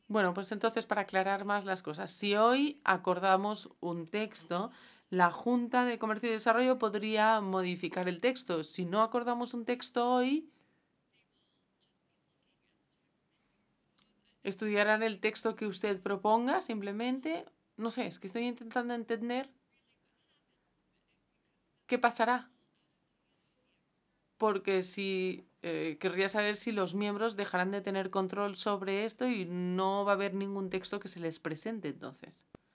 Bueno, pues entonces para aclarar más las cosas, si hoy acordamos un texto, la Junta de Comercio y Desarrollo podría modificar el texto. Si no acordamos un texto hoy, estudiarán el texto que usted proponga simplemente. No sé, es que estoy intentando entender qué pasará. Porque si querría saber si los miembros dejarán de tener control sobre esto y no va a haber ningún texto que se les presente entonces.